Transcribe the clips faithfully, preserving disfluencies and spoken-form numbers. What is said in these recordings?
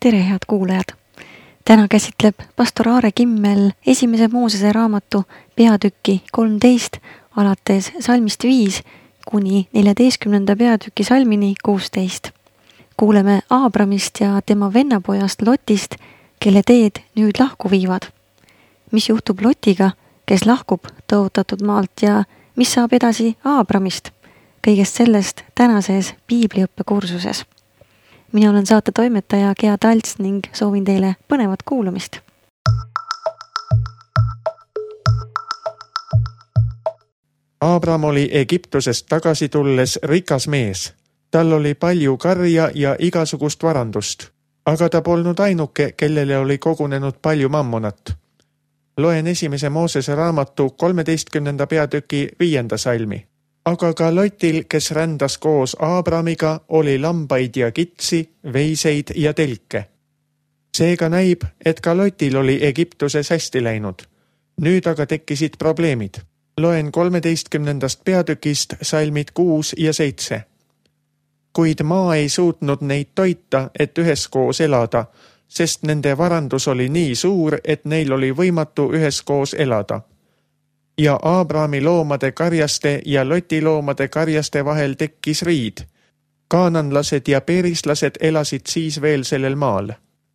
Tere, head kuulajad! Täna käsitleb pastor Aare Kimmel esimese Moosese raamatu peatükki kolmteist alates salmist viis kuni neljateistkümnenda peatüki salmini kuusteist. Kuuleme Aabramist ja tema vennapojast Lotist, kelle teed nüüd lahku viivad. Mis juhtub Lotiga, kes lahkub tõotatud maalt ja mis saab edasi Aabramist? Kõigest sellest tänases piibliõppekursuses. Mina olen saate toimetaja Gea Talts ning soovin teile põnevat kuulamist. Aabram oli Egiptusest tagasi tulles rikas mees. Tal oli palju karja ja igasugust varandust, aga ta polnud ainuke, kellele oli kogunenud palju mammonat. Loen esimese Moosese raamatu kolmeteistkümnenda peatüki viienda salmi. Aga ka Lotil, kes rändas koos Aabramiga, oli lambaid ja kitsi, veiseid ja telke. Seega näib, et ka Lotil oli Egiptuses hästi läinud. Nüüd aga tekkisid probleemid. Loen kolmeteistkümnendast peatükist salmid kuus ja seitse. Kuid maa ei suutnud neid toita, et üheskoos elada, sest nende varandus oli nii suur, et neil oli võimatu üheskoos elada. Ja Aabrami loomade karjaste ja Loti loomade karjaste vahel tekkis riid. Kaananlased ja perislased elasid siis veel sellel maal.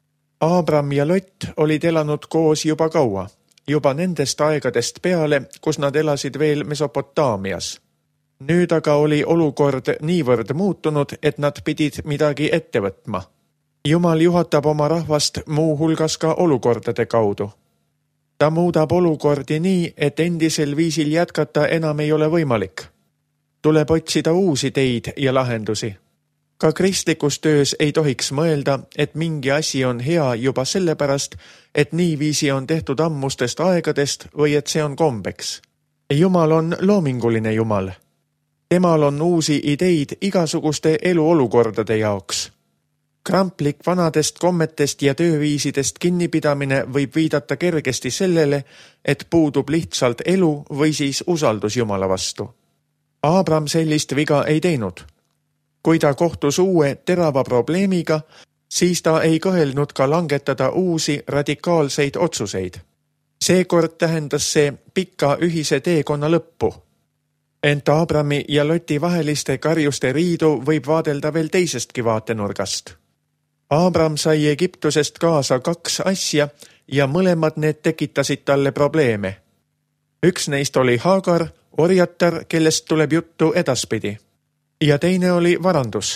Aabram ja Lot olid elanud koos juba kaua, juba nendest aegadest peale, kus nad elasid veel Mesopotaamias. Nüüd aga oli olukord niivõrd muutunud, et nad pidid midagi ette võtma. Jumal juhatab oma rahvast muu hulgas ka olukordade kaudu. Ta muudab olukordi nii, et endisel viisil jätkata enam ei ole võimalik. Tuleb otsida uusi teid ja lahendusi. Ka kristlikus töös ei tohiks mõelda, et mingi asi on hea juba sellepärast, et niiviisi on tehtud ammustest aegadest või et see on kombeks. Jumal on loominguline Jumal. Temal on uusi ideid igasuguste eluolukordade jaoks. Kramplik vanadest kommetest ja tööviisidest kinnipidamine võib viidata kergesti sellele, et puudub lihtsalt elu või siis usaldus Jumala vastu. Aabram sellist viga ei teinud. Kui ta kohtus uue terava probleemiga, siis ta ei kõhelnud ka langetada uusi radikaalseid otsuseid. Seekord tähendas see pika ühise teekonna lõppu. Ent Aabrami ja Loti vaheliste karjuste riidu võib vaadelda veel teisestki vaatenurgast. Aabram sai Egiptusest kaasa kaks asja ja mõlemad need tekitasid talle probleeme. Üks neist oli Haagar, orjatar, kellest tuleb juttu edaspidi. Ja teine oli varandus.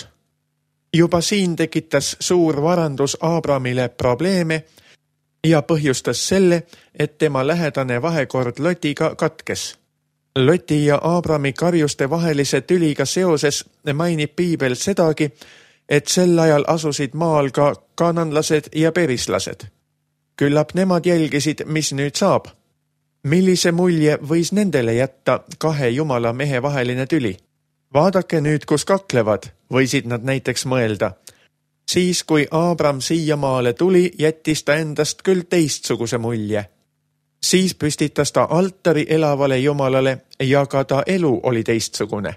Juba siin tekitas suur varandus Aabramile probleeme ja põhjustas selle, et tema lähedane vahekord Lotiga katkes. Loti ja Aabrami karjuste vahelise tüliga seoses mainib piibel sedagi, et sel ajal asusid maal ka kaananlased ja perislased. Küllap nemad jälgisid, mis nüüd saab. Millise mulje võis nendele jätta kahe jumala mehe vaheline tüli? Vaadake nüüd, kus kaklevad, võisid nad näiteks mõelda. Siis, kui Aabram siiamaale tuli, jättis ta endast küll teistsuguse mulje. Siis püstitas ta altari elavale jumalale ja ka ta elu oli teistsugune.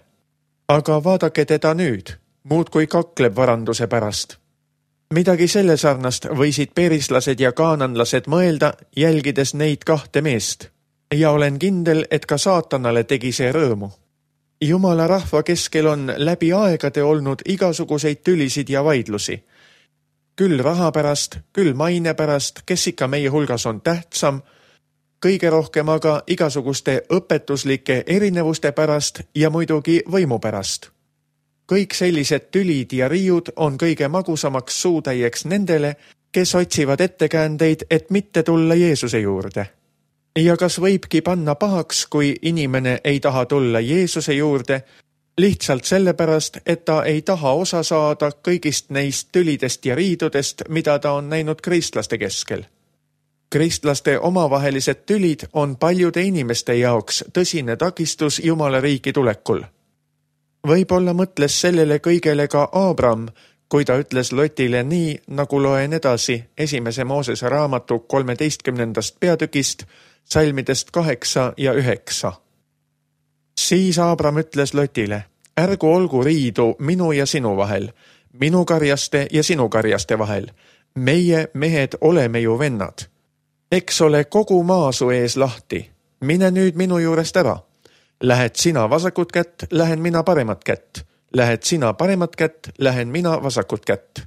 Aga vaadake teda nüüd. Muud kui kakleb varanduse pärast. Midagi selle sarnast võisid perislased ja kaananlased mõelda, jälgides neid kahte meest. Ja olen kindel, et ka saatanale tegi see rõõmu. Jumala rahva keskel on läbi aegade olnud igasuguseid tülisid ja vaidlusi. Küll raha pärast, küll maine pärast, kes ikka meie hulgas on tähtsam, kõige rohkem aga igasuguste õpetuslike erinevuste pärast ja muidugi võimu pärast. Kõik sellised tülid ja riiud on kõige magusamaks suutäieks nendele, kes otsivad ettekäändeid, et mitte tulla Jeesuse juurde. Ja kas võibki panna pahaks, kui inimene ei taha tulla Jeesuse juurde, lihtsalt sellepärast, et ta ei taha osa saada kõigist neist tülidest ja riidudest, mida ta on näinud kristlaste keskel. Kristlaste omavahelised tülid on paljude inimeste jaoks tõsine takistus Jumala riiki tulekul. Võib-olla mõtles sellele kõigele ka Aabram, kui ta ütles Lotile nii, nagu loen edasi esimese Moosese raamatu kolmeteistkümnendast peatükist, salmidest kaheksa ja üheksa. Siis Aabram ütles Lotile, ärgu olgu riidu minu ja sinu vahel, minu karjaste ja sinu karjaste vahel, meie mehed oleme ju vennad. Eks ole kogu maa su ees lahti. Mine nüüd minu juurest ära. Lähed sina vasakut kätt, lähen mina paremat kätt. Lähed sina paremat kätt, lähen mina vasakut kätt.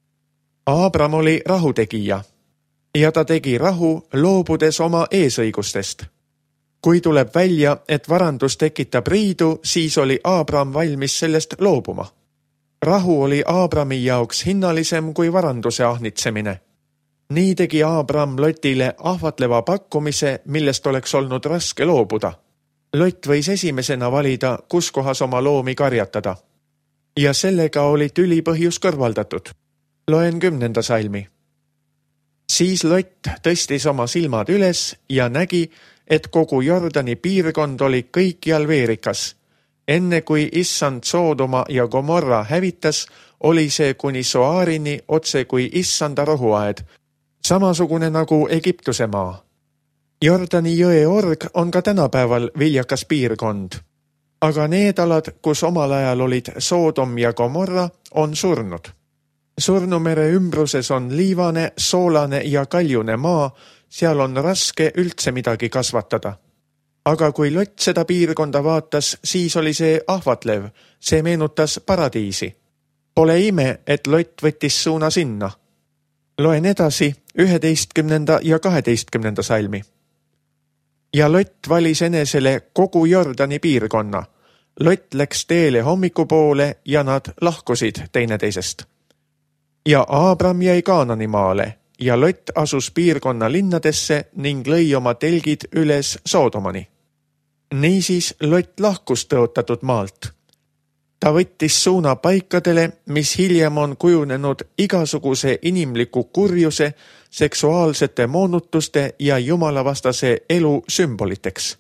Aabram oli rahutegija ja ta tegi rahu, loobudes oma eesõigustest. Kui tuleb välja, et varandus tekitab riidu, siis oli Aabram valmis sellest loobuma. Rahu oli Aabrami jaoks hinnalisem kui varanduse ahnitsemine. Nii tegi Aabram Lotile ahvatleva pakkumise, millest oleks olnud raske loobuda. Lot võis esimesena valida, kus kohas oma loomi karjatada. Ja sellega oli tüli põhjus kõrvaldatud. Loen kümnenda salmi. Siis Lot tõstis oma silmad üles ja nägi, et kogu Jordani piirkond oli kõikjal veerikas. Enne kui issand Soodoma ja Gomorra hävitas, oli see kuni Soaarini otse kui issanda rohuaed, samasugune nagu Egiptuse maa. Jordani jõe org on ka tänapäeval viljakas piirkond, aga need alad, kus omal ajal olid Soodom ja Gomorra, on surnud. Surnumere ümbruses on liivane, soolane ja kaljune maa, seal on raske üldse midagi kasvatada. Aga kui Lot seda piirkonda vaatas, siis oli see ahvatlev, see meenutas paradiisi. Pole ime, et Lot võttis suuna sinna. Loen edasi üheteistkümnenda ja kaheteistkümnenda salmi. Ja Lot valis enesele kogu Jordani piirkonna. Lot läks teele hommikupoole ja nad lahkusid teineteisest. Ja Aabram jäi Kaanani maale ja Lot asus piirkonna linnadesse ning lõi oma telgid üles Soodomani. Niisiis Lot lahkus tõotatud maalt. Ta võttis suuna paikadele, mis hiljem on kujunenud igasuguse inimliku kurjuse, seksuaalsete moonutuste ja jumalavastase elu sümboliteks.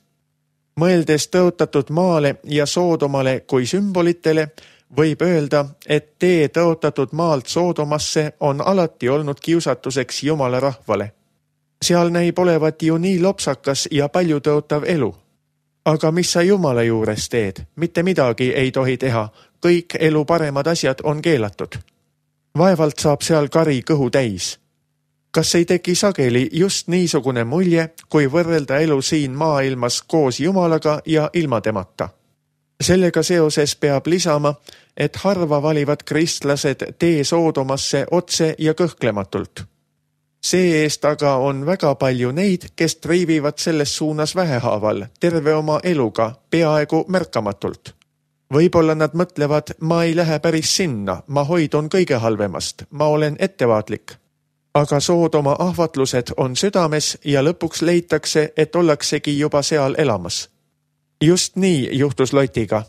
Mõeldes tõotatud maale ja Soodomale kui sümbolitele, võib öelda, et tee tõotatud maalt Soodomasse on alati olnud kiusatuseks Jumala rahvale. Seal näib olevat ju nii lopsakas ja palju tõotav elu. Aga mis sa Jumala juures teed? Mitte midagi ei tohi teha. Kõik elu paremad asjad on keelatud. Vaevalt saab seal kari kõhu täis. Kas ei teki sageli just niisugune mulje, kui võrrelda elu siin maailmas koos Jumalaga ja ilma temata? Sellega seoses peab lisama, et harva valivad kristlased tee Soodomasse otse ja kõhklematult. See eest aga on väga palju neid, kes triivivad selles suunas vähehaaval, terve oma eluga, peaaegu märkamatult. Võib-olla nad mõtlevad, ma ei lähe päris sinna, ma hoidun kõige halvemast, ma olen ettevaatlik. Aga Soodoma ahvatlused on südames ja lõpuks leitakse, et ollaksegi juba seal elamas. Just nii juhtus Lotiga.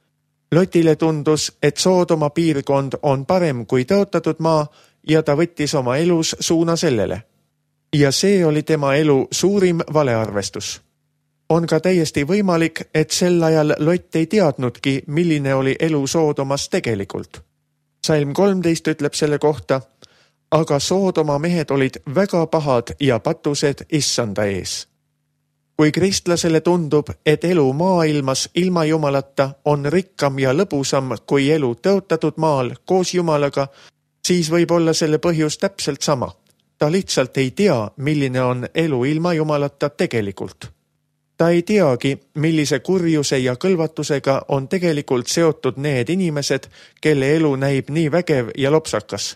Lotile tundus, et Soodoma piirkond on parem kui tõotatud maa ja ta võttis oma elus suuna sellele. Ja see oli tema elu suurim valearvestus. On ka täiesti võimalik, et sel ajal Lot ei teadnudki, milline oli elu Soodomas tegelikult. Salm kolmteist ütleb selle kohta, aga Soodoma mehed olid väga pahad ja patused issanda ees. Kui kristlasele tundub, et elu maailmas ilma Jumalata on rikkam ja lõbusam kui elu tõotatud maal koos Jumalaga, siis võib olla selle põhjus täpselt sama. Ta lihtsalt ei tea, milline on elu ilma Jumalata tegelikult. Ta ei teagi, millise kurjuse ja kõlvatusega on tegelikult seotud need inimesed, kelle elu näib nii vägev ja lopsakas.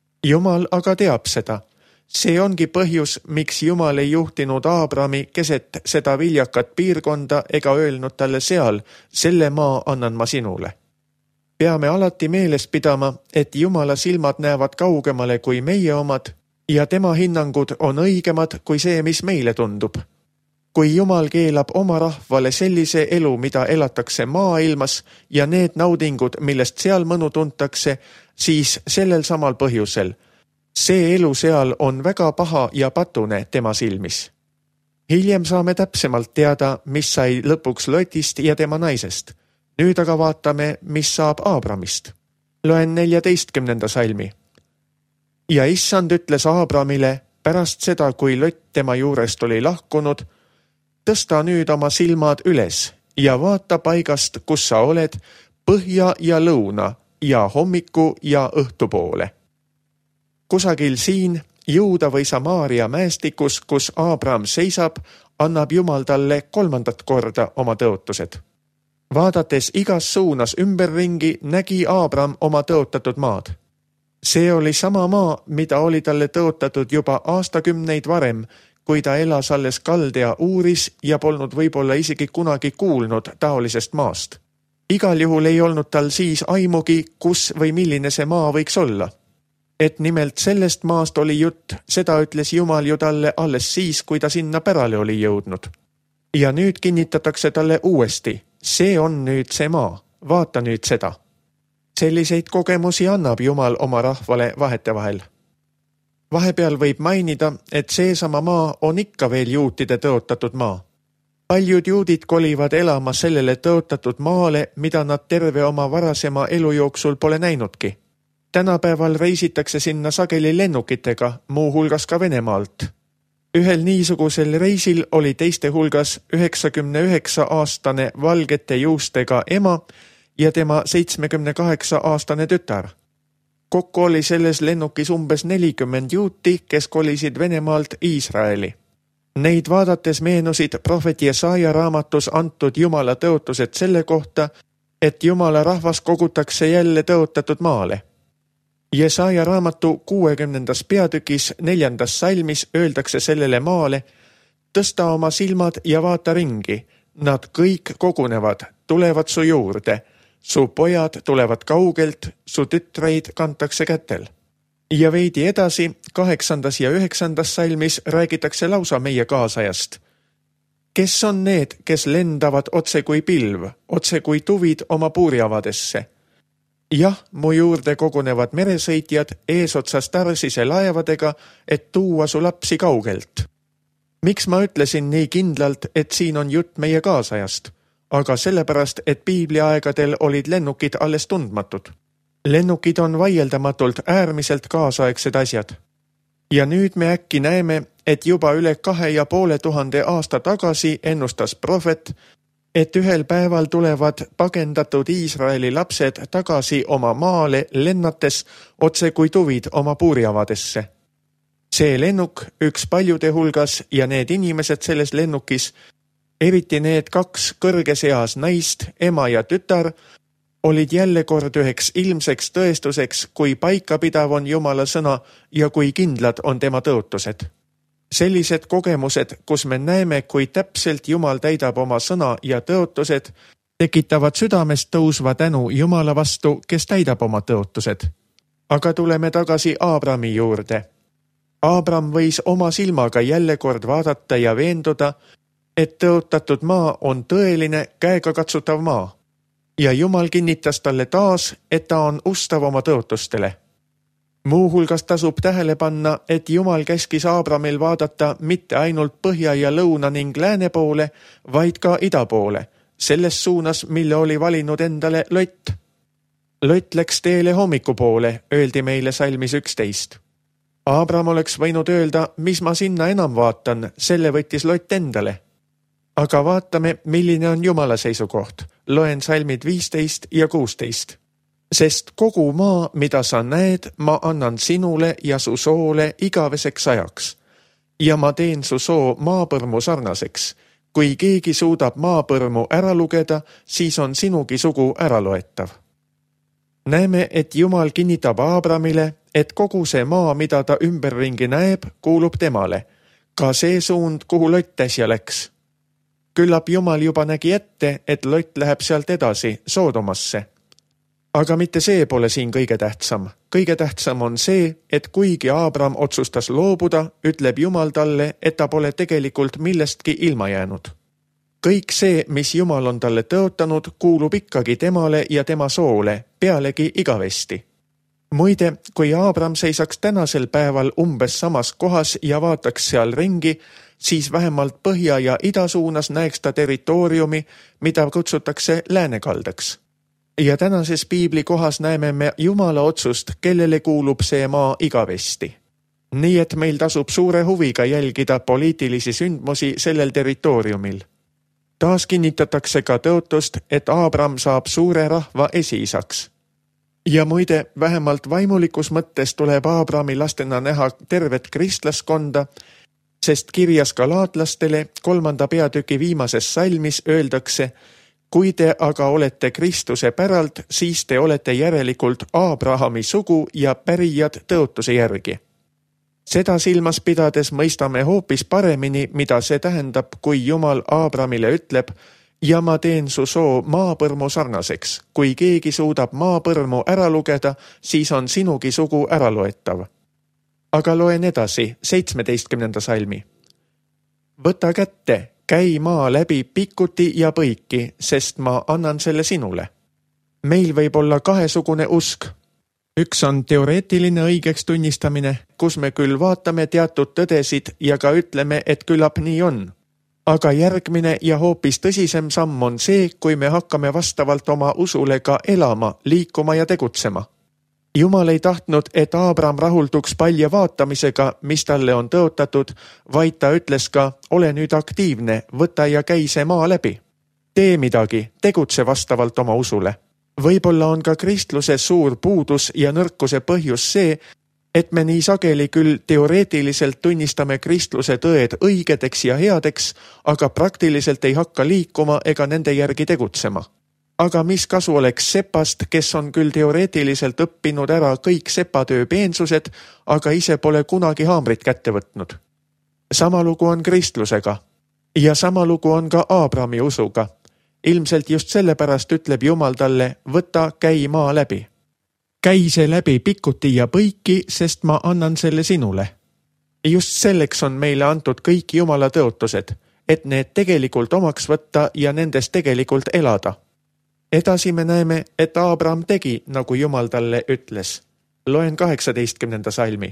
Jumal aga teab seda. See ongi põhjus, miks Jumal ei juhtinud Aabrami keset seda viljakat piirkonda ega öelnud talle seal, selle maa annan ma sinule. Peame alati meeles pidama, et Jumala silmad näevad kaugemale kui meie omad ja tema hinnangud on õigemad kui see, mis meile tundub. Kui Jumal keelab oma rahvale sellise elu, mida elatakse maailmas ja need naudingud, millest seal mõnu tuntakse, siis sellel samal põhjusel. See elu seal on väga paha ja patune tema silmis. Hiljem saame täpsemalt teada, mis sai lõpuks Lotist ja tema naisest. Nüüd aga vaatame, mis saab Aabramist. Loen neljateistkümnenda salmi. Ja issand ütles Aabramile pärast seda, kui Lot tema juurest oli lahkunud, tõsta nüüd oma silmad üles ja vaata paigast, kus sa oled, põhja ja lõuna ja hommiku ja õhtupoole. Kusagil siin Juuda või Samaaria mäestikus, kus Aabram seisab, annab Jumal talle kolmandat korda oma tõotused. Vaadates igas suunas ümberringi, nägi Aabram oma tõotatud maad. See oli sama maa, mida oli talle tõotatud juba aastakümneid varem, kui ta elas alles Kaldea Uuris ja polnud võib-olla isegi kunagi kuulnud taolisest maast. Igal juhul ei olnud tal siis aimugi, kus või milline see maa võiks olla. Et nimelt sellest maast oli jutt, seda ütles Jumal ju talle alles siis, kui ta sinna pärale oli jõudnud. Ja nüüd kinnitatakse talle uuesti, see on nüüd see maa, vaata nüüd seda. Selliseid kogemusi annab Jumal oma rahvale vahetevahel. Vahepeal võib mainida, et seesama maa on ikka veel juutide tõotatud maa. Paljud juudid kolivad elama sellele tõotatud maale, mida nad terve oma varasema elu jooksul pole näinudki. Tänapäeval reisitakse sinna sageli lennukitega, muu hulgas ka Venemaalt. Ühel niisugusel reisil oli teiste hulgas üheksakümne üheksa aastane valgete juustega ema ja tema seitsmekümne kaheksa aastane tütar. Kokku oli selles lennukis umbes nelikümmend juuti, kes kolisid Venemaalt Iisraeli. Neid vaadates meenusid prohvet Jesaja raamatus antud Jumala tõotused selle kohta, et Jumala rahvas kogutakse jälle tõotatud maale. Jesaja raamatu kuuekümnendas peatükis neljandas salmis öeldakse sellele maale, tõsta oma silmad ja vaata ringi, nad kõik kogunevad, tulevad su juurde, su pojad tulevad kaugelt, su tütreid kantakse kätel. Ja veidi edasi, kaheksandas ja üheksandas salmis räägitakse lausa meie kaasajast. Kes on need, kes lendavad otse kui pilv, otse kui tuvid oma puuriavadesse? Jah, mu juurde kogunevad meresõitjad eesotsas Tarsise laevadega, et tuua su lapsi kaugelt. Miks ma ütlesin nii kindlalt, et siin on jutt meie kaasajast? Aga sellepärast, et piibliaegadel olid lennukid alles tundmatud. Lennukid on vaieldamatult äärmiselt kaasaegsed asjad. Ja nüüd me äkki näeme, et juba üle kahe ja poole tuhande aasta tagasi ennustas prohvet, et ühel päeval tulevad pagendatud Iisraeli lapsed tagasi oma maale lennates otse kui tuvid oma puuriavadesse. See lennuk, üks paljude hulgas ja need inimesed selles lennukis, eriti need kaks kõrges eas naist, ema ja tütar, olid jälle kord üheks ilmseks tõestuseks, kui paikapidav on Jumala sõna ja kui kindlad on tema tõotused. Sellised kogemused, kus me näeme, kui täpselt Jumal täidab oma sõna ja tõotused, tekitavad südamest tõusva tänu Jumala vastu, kes täidab oma tõotused. Aga tuleme tagasi Aabrami juurde. Aabram võis oma silmaga jälle kord vaadata ja veenduda, et tõotatud maa on tõeline käega katsutav maa. Ja Jumal kinnitas talle taas, et ta on ustav oma tõotustele. Muu hulgas tasub tähele panna, et Jumal käskis Aabramil vaadata mitte ainult põhja ja lõuna ning lääne poole, vaid ka ida poole, selles suunas, mille oli valinud endale Lott. Lott läks teele hommikupoole, öeldi meile salmis üksteist. Aabram oleks võinud öelda, mis ma sinna enam vaatan, selle võttis Lott endale. Aga vaatame, milline on Jumala seisukoht. Loen salmid viisteist ja kuusteist. Sest kogu maa, mida sa näed, ma annan sinule ja su soole igaveseks ajaks. Ja ma teen su soo maapõrmu sarnaseks. Kui keegi suudab maapõrmu ära lugeda, siis on sinugi sugu ära loetav. Näeme, et Jumal kinnitab Aabramile, et kogu see maa, mida ta ümberringi näeb, kuulub temale. Ka see suund, kuhu Lott äsja läks. Küllap Jumal juba nägi ette, et Lott läheb sealt edasi, Soodomasse. Aga mitte see pole siin kõige tähtsam. Kõige tähtsam on see, et kuigi Aabram otsustas loobuda, ütleb Jumal talle, et ta pole tegelikult millestki ilma jäänud. Kõik see, mis Jumal on talle tõotanud, kuulub ikkagi temale ja tema soole, pealegi igavesti. Muide, kui Aabram seisaks tänasel päeval umbes samas kohas ja vaataks seal ringi, siis vähemalt põhja ja ida suunas näeks ta territooriumi, mida kutsutakse läänekaldaks. Ja tänases piibli kohas näeme me Jumala otsust, kellele kuulub see maa igavesti. Nii et meil tasub suure huviga jälgida poliitilisi sündmusi sellel territooriumil. Taas kinnitatakse ka tõotust, et Aabram saab suure rahva esiisaks. Ja muide, vähemalt vaimulikus mõttes tuleb Aabrami lastena näha tervet kristlaskonda, sest kirjas galaatlastele kolmanda peatüki viimases salmis öeldakse: kui te aga olete Kristuse päralt, siis te olete järelikult Aabrahami sugu ja pärijad tõotuse järgi. Seda silmas pidades mõistame hoopis paremini, mida see tähendab, kui Jumal Aabramile ütleb: ja ma teen su soo maapõrmu sarnaseks. Kui keegi suudab maapõrmu ära lugeda, siis on sinugi sugu ära loetav. Aga loen edasi, seitsmeteistkümnenda salmi. Võta kätte, käi maa läbi pikuti ja põiki, sest ma annan selle sinule. Meil võib olla kahesugune usk. Üks on teoreetiline õigeks tunnistamine, kus me küll vaatame teatud tõdesid ja ka ütleme, et küllap nii on. Aga järgmine ja hoopis tõsisem samm on see, kui me hakkame vastavalt oma usule ka elama, liikuma ja tegutsema. Jumal ei tahtnud, et Aabram rahulduks palja vaatamisega, mis talle on tõotatud, vaid ta ütles ka: ole nüüd aktiivne, võta ja käi see maa läbi. Tee midagi, tegutse vastavalt oma usule. Võib-olla on ka kristluse suur puudus ja nõrkuse põhjus see, et me nii sageli küll teoreetiliselt tunnistame kristluse tõed õigedeks ja headeks, aga praktiliselt ei hakka liikuma ega nende järgi tegutsema. Aga mis kasu oleks sepast, kes on küll teoreetiliselt õppinud ära kõik sepatöö peensused, aga ise pole kunagi haamrit kätte võtnud? Sama lugu on kristlusega. Ja sama lugu on ka Aabrami usuga. Ilmselt just sellepärast ütleb Jumal talle: võta, käi maa läbi. Käi see läbi pikuti ja põiki, sest ma annan selle sinule. Just selleks on meile antud kõik Jumala tõotused, et need tegelikult omaks võtta ja nendes tegelikult elada. Edasi me näeme, et Aabram tegi, nagu Jumal talle ütles. Loen kaheksateistkümnenda salmi.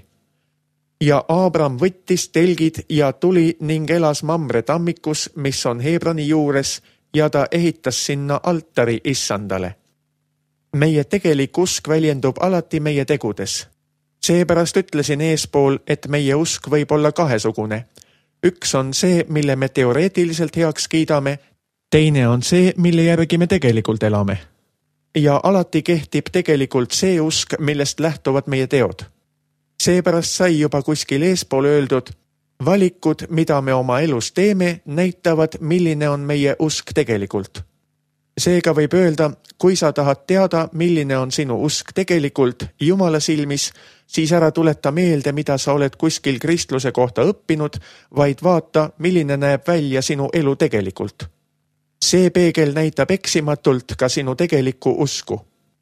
Ja Aabram võttis telgid ja tuli ning elas Mamre tammikus, mis on Hebroni juures, ja ta ehitas sinna altari issandale. Meie tegelik usk väljendub alati meie tegudes. Seepärast ütlesin eespool, et meie usk võib olla kahesugune. Üks on see, mille me teoreetiliselt heaks kiidame, teine on see, mille järgi me tegelikult elame. Ja alati kehtib tegelikult see usk, millest lähtuvad meie teod. Seepärast sai juba kuskil eespool öeldud: valikud, mida me oma elus teeme, näitavad, milline on meie usk tegelikult. Seega võib öelda, kui sa tahad teada, milline on sinu usk tegelikult Jumala silmis, siis ära tuleta meelde, mida sa oled kuskil kristluse kohta õppinud, vaid vaata, milline näeb välja sinu elu tegelikult. See peegel näitab eksimatult ka sinu tegelikku usku.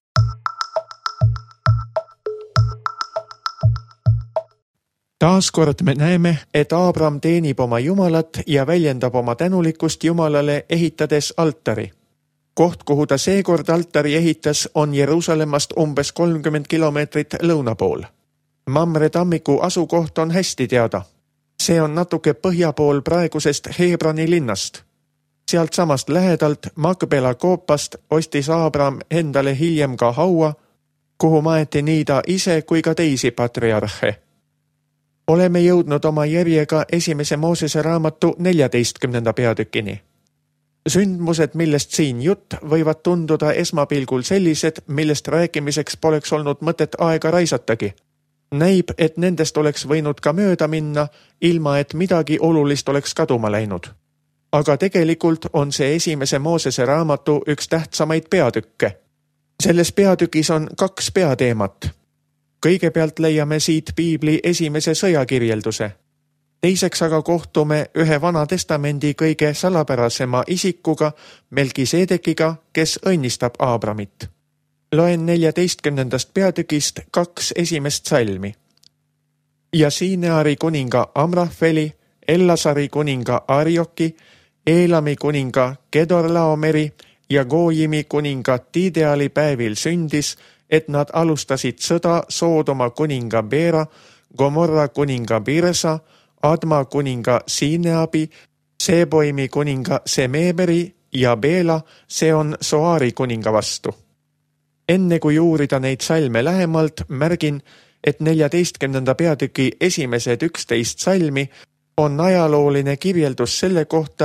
Taaskord me näeme, et Aabram teenib oma Jumalat ja väljendab oma tänulikkust Jumalale, ehitades altari. Koht, kuhu ta seekord altari ehitas, on Jeruusalemmast umbes kolmkümmend kilomeetrit lõuna pool. Mamre tammiku asukoht on hästi teada. See on natuke põhja pool praegusest Hebroni linnast. Sealt samast lähedalt Makbela koopast ostis Aabram endale hiljem ka haua, kuhu maeti nii ta ise kui ka teisi patriarhe. Oleme jõudnud oma järjega esimese Moosese raamatu neljateistkümnenda peatükini. Sündmused, millest siin jutt, võivad tunduda esmapilgul sellised, millest rääkimiseks poleks olnud mõtet aega raisatagi. Näib, et nendest oleks võinud ka mööda minna, ilma et midagi olulist oleks kaduma läinud. Aga tegelikult on see esimese Moosese raamatu üks tähtsamaid peatükke. Selles peatükis on kaks peateemat. Kõigepealt leiame siit Piibli esimese sõjakirjelduse. Teiseks aga kohtume ühe Vana Testamendi kõige salapärasema isikuga, Melkiseedekiga, kes õnnistab Aabramit. Loen neljateistkümnendast peatükist kaks esimest salmi. Ja Siineari kuninga Amrafeli, Ellasari kuninga Arioki, Eelami kuninga Kedorlaomeri ja Goojimi kuninga Tideali päevil sündis, et nad alustasid sõda Soodoma kuninga Beera, Gomorra kuninga Biresa, Adma kuninga Siineabi, Seboimi kuninga Semeberi ja Beela, see on Soari kuninga vastu. Enne kui uurida neid salme lähemalt, märgin, et neljateistkümnenda peatüki esimesed üksteist salmi on ajalooline kirjeldus selle kohta,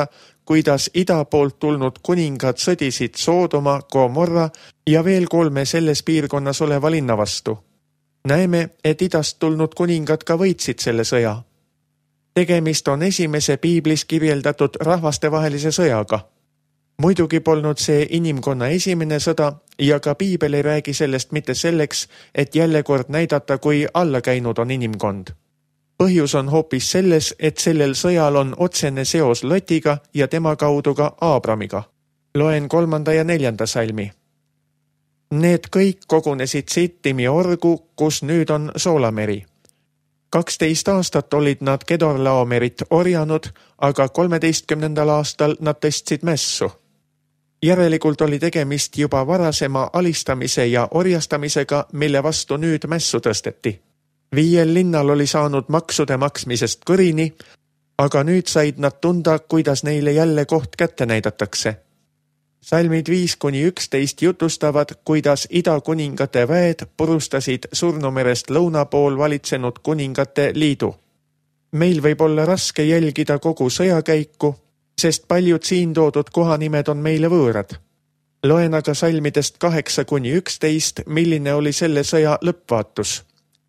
kuidas ida poolt tulnud kuningad sõdisid Soodoma, Gomorra ja veel kolme selles piirkonnas oleva linna vastu. Näeme, et idast tulnud kuningad ka võitsid selle sõja. Tegemist on esimese piiblis kirjeldatud rahvastevahelise sõjaga. Muidugi polnud see inimkonna esimene sõda ja ka piibel ei räägi sellest mitte selleks, et jälle kord näidata, kui alla käinud on inimkond. Põhjus on hoopis selles, et sellel sõjal on otsene seos Lotiga ja tema kaudu ka Aabramiga. Loen kolmanda ja neljanda salmi. Need kõik kogunesid Sittimi orgu, kus nüüd on Soolameri. kaksteist aastat olid nad Kedorlaomerit orjanud, aga kolmeteistkümnendal aastal nad tõstsid mässu. Järelikult oli tegemist juba varasema alistamise ja orjastamisega, mille vastu nüüd mässu tõsteti. Viiel linnal oli saanud maksude maksmisest kõrini, aga nüüd said nad tunda, kuidas neile jälle koht kätte näidatakse. Salmid viis kuni üksteist jutustavad, kuidas idakuningate väed purustasid Surnumerest lõuna pool valitsenud kuningate liidu. Meil võib olla raske jälgida kogu sõjakäiku, sest paljud siin toodud kohanimed on meile võõrad. Loen aga salmidest kaheksa kuni üksteist, milline oli selle sõja lõppvaatus.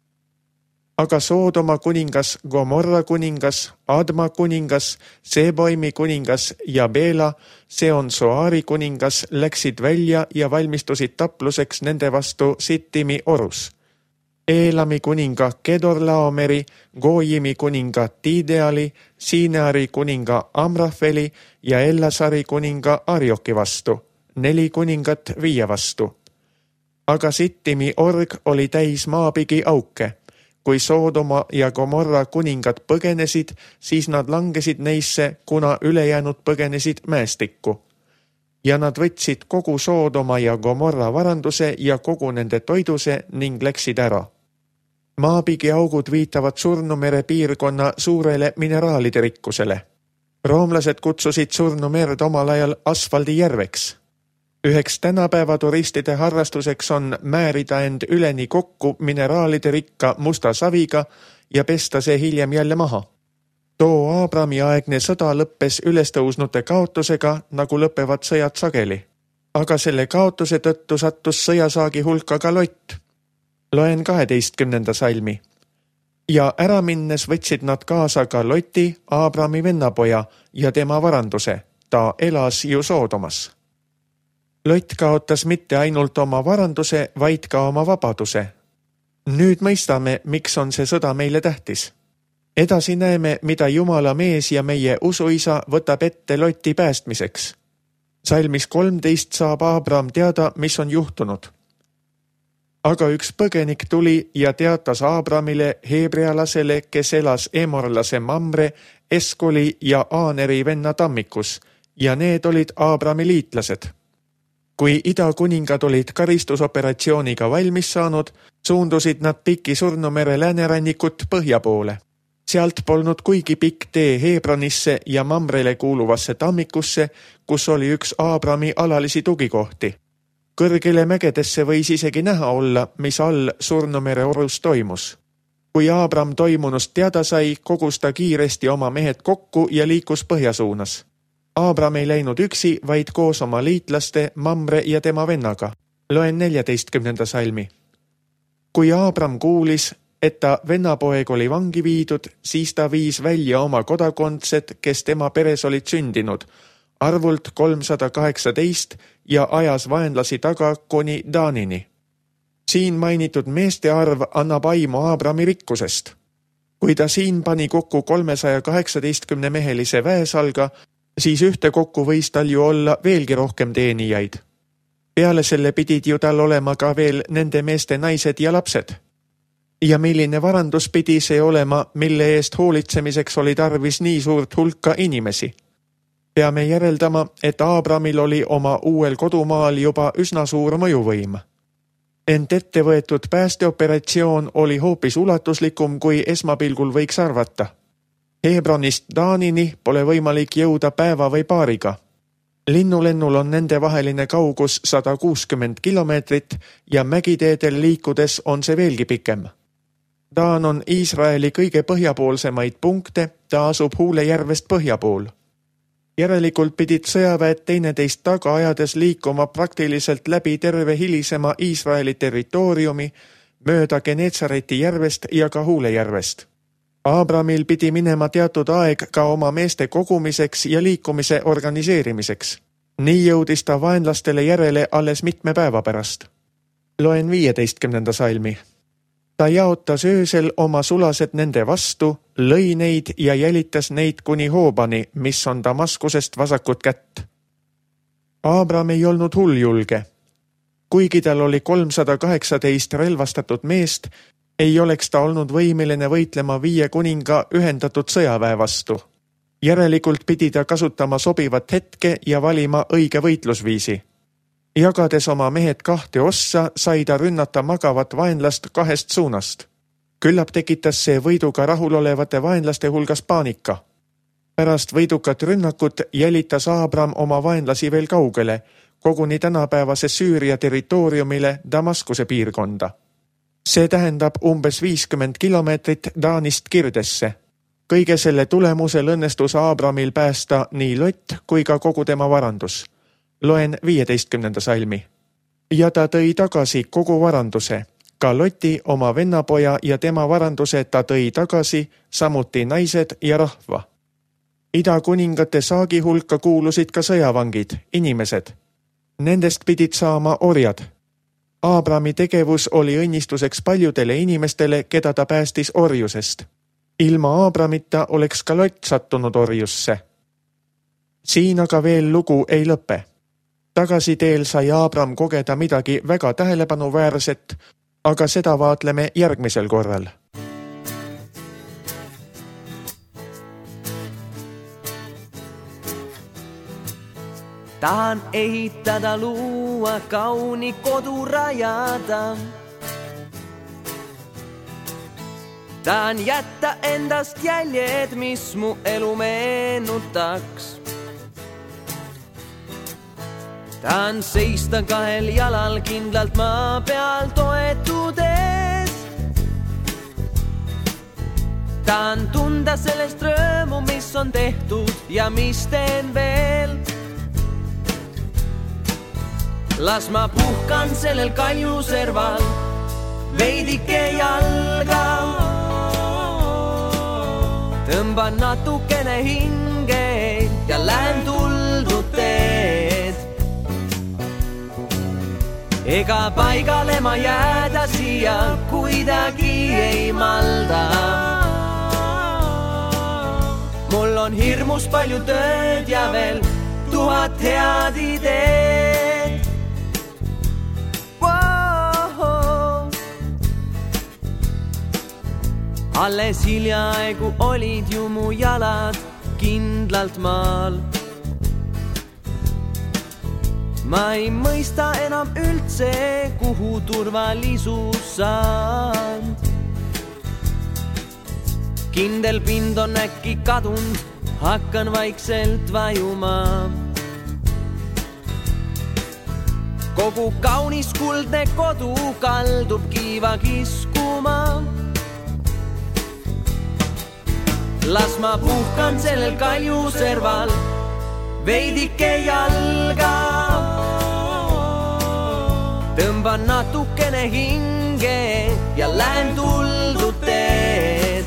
Aga Soodoma kuningas, Gomorra kuningas, Adma kuningas, Seboimi kuningas ja Beela, see on Soari kuningas, läksid välja ja valmistusid tapluseks nende vastu Sittimi orus. Eelami kuninga Kedorlaomeri, Goyimi kuninga Tideali, Sineari kuninga Amrafeli ja Ellasari kuninga Arjoki vastu, neli kuningat viie vastu. Aga Sittimi org oli täis maapigi auke. Kui Soodoma ja Gomorra kuningad põgenesid, siis nad langesid neisse, kuna ülejäänud põgenesid mäestikku. Ja nad võtsid kogu Soodoma ja Gomorra varanduse ja kogu nende toiduse ning läksid ära. Maapigi augud viitavad Surnumere piirkonna suurele mineraalide rikkusele. Roomlased kutsusid Surnumerd omal ajal asfaldijärveks. Üheks tänapäeva turistide harrastuseks on määrida end üleni kokku mineraalide rikka musta saviga ja pesta see hiljem jälle maha. Too Aabrami aegne sõda lõppes ülestõusnute kaotusega, nagu lõpevad sõjad sageli. Aga selle kaotuse tõttu sattus sõjasaagi hulka ka Lott. Loen kaheteistkümnenda salmi. Ja ära minnes võtsid nad kaasa ka Loti, Aabrami vennapoja ja tema varanduse. Ta elas ju Soodomas. Lott kaotas mitte ainult oma varanduse, vaid ka oma vabaduse. Nüüd mõistame, miks on see sõda meile tähtis. Edasi näeme, mida Jumala mees ja meie usuisa võtab ette Loti päästmiseks. Salmis kolmteist saab Aabram teada, mis on juhtunud. Aga üks põgenik tuli ja teatas Aabramile, heebrealasele, kes elas emorlase Mamre, Eskoli ja Aaneri venna tammikus, ja need olid Aabrami liitlased. Kui idakuningad olid karistusoperatsiooniga valmis saanud, suundusid nad piki Surnumere läänerannikut põhja poole. Sealt polnud kuigi pikk tee Hebronisse ja Mamrele kuuluvasse tammikusse, kus oli üks Aabrami alalisi tugikohti. Kõrgele mägedesse võis isegi näha olla, mis all Surnumere orus toimus. Kui Aabram toimunust teada sai, kogus ta kiiresti oma mehed kokku ja liikus põhja suunas. Aabram ei läinud üksi, vaid koos oma liitlaste, Mamre ja tema vennaga. Loen neljateistkümnenda salmi. Kui Aabram kuulis, et ta vennapoeg oli vangi viidud, siis ta viis välja oma kodakondsed, kes tema peres olid sündinud, arvult kolmsada kaheksateist ja ajas vaenlasi taga kuni Daanini. Siin mainitud meeste arv annab aimu Aabrami rikkusest. Kui ta siin pani kokku kolmesaja kaheksateistkümne mehelise väesalga, siis ühte kokku võis tal ju olla veelgi rohkem teenijaid. Peale selle pidid ju tal olema ka veel nende meeste naised ja lapsed. Ja milline varandus pidi see olema, mille eest hoolitsemiseks oli tarvis nii suurt hulka inimesi? Peame järeldama, et Aabramil oli oma uuel kodumaal juba üsna suur mõjuvõim. Ent ette võetud päästeoperatsioon oli hoopis ulatuslikum, kui esmapilgul võiks arvata. Hebronist Daanini pole võimalik jõuda päeva või paariga. Linnulennul on nende vaheline kaugus sada kuuskümmend kilomeetrit ja mägiteedel liikudes on see veelgi pikem. Daan on Iisraeli kõige põhjapoolsemaid punkte, ta asub Huule järvest põhja pool. Järelikult pidid sõjaväed teineteist taga ajades liikuma praktiliselt läbi terve hilisema Iisraeli territooriumi, mööda Genetsareti järvest ja Kahule järvest. Abramil pidi minema teatud aeg ka oma meeste kogumiseks ja liikumise organiseerimiseks. Nii jõudis ta vaenlastele järele alles mitme päeva pärast. Loen viieteistkümnenda salmi. Ta jaotas öösel oma sulased nende vastu, lõi neid ja jälitas neid kuni Hoobani, mis on Damaskusest vasakut kätt. Abram ei olnud hulljulge. Kuigi tal oli kolmsada kaheksateist relvastatud meest, ei oleks ta olnud võimeline võitlema viie kuninga ühendatud sõjaväe vastu. Järelikult pidi ta kasutama sobivat hetke ja valima õige võitlusviisi. Jagades oma mehed kahte ossa, sai ta rünnata magavat vaenlast kahest suunast. Küllap tekitas see võiduga rahulolevate vaenlaste hulgas paanika. Pärast võidukat rünnakut jälitas Abram oma vaenlasi veel kaugele, koguni tänapäevase Süüria territooriumile Damaskuse piirkonda. See tähendab umbes viiskümmend kilomeetrit Taanist Kirdesse. Kõige selle tulemusel õnnestus Abramil päästa nii Lott kui ka kogu tema varandus. Loen viieteistkümnenda salmi. Ja ta tõi tagasi kogu varanduse. Ka Loti oma vennapoja ja tema varanduse ta tõi tagasi, samuti naised ja rahva. Ida kuningate saagi hulka kuulusid ka sõjavangid, inimesed. Nendest pidid saama orjad. Abrami tegevus oli õnnistuseks paljudele inimestele, keda ta päästis orjusest. Ilma Abramita oleks ka Lott sattunud orjusse. Siin aga veel lugu ei lõpe. Tagasiteel sai Abram kogeda midagi väga tähelepanuväärset, aga seda vaatleme järgmisel korral. Tahan ehitada, luua, kauni kodu rajada. Tahan jätta endast jäljed, mis mu elu meenutaks. Tahan seista kahel jalal kindlalt maa peal toetudes. Tahan tunda sellest rõõmu, mis on tehtud ja mis teen veel. Las ma puhkan sellel kaljuserval veidike jalga. Tõmban natukene hinge ja lähen tuldud teed. Ega paigale ma jääda siia kuidagi ei malda. Mul on hirmus palju tööd ja veel tuhat head ideed. Wow. Alles hiljaaegu olid ju mu jalad kindlalt maal. Ma ei mõista enam üldse, kuhu turvalisus saanud. Kindel pind on äkki kadund, hakkan vaikselt vajuma. Kogu kaunis kuldne kodu kaldub kiiva kiskuma. Las ma puhkan sellel kaljuserval veidike jalga. Tõmban natukene hinge ja lähen tuldud teed.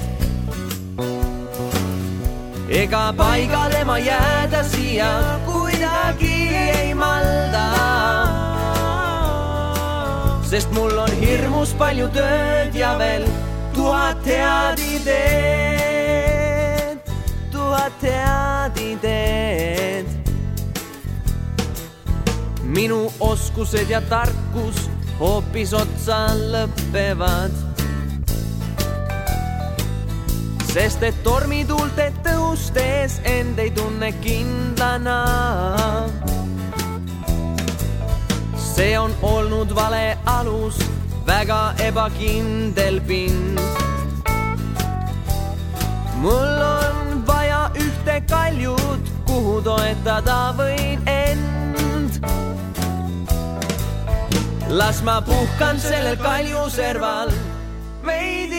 Ega paigale ma jääda siia kuidagi ei malda. Sest mul on hirmus palju tööd ja veel tuhat head ideed. Tuhat head ideed. Minu oskused ja tarkus hoopis otsa lõppevad. Sest et tormituulte tõustes end ei tunne kindlana. See on olnud vale alus, väga ebakindel pind. Mul on vaja ühte kaljut, kuhu toetada võin end. Las ma puhkan sellel kaljuserval veidi